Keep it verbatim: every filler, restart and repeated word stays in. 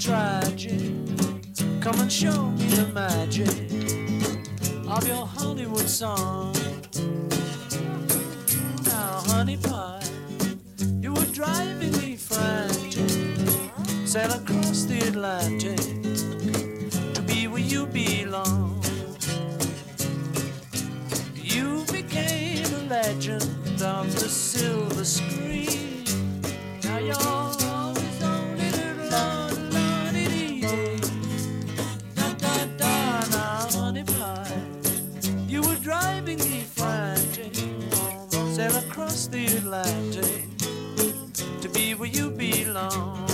tragic. Come and show me the magic of your Hollywood song. Now, honey pie, you were driving me frantic. Sail across the Atlantic to be where you belong. You became a legend of the silver screen. Now you're always only little lonely. Da da da, now honey pie, you were driving me frantic. Sail across the Atlantic to be where you belong.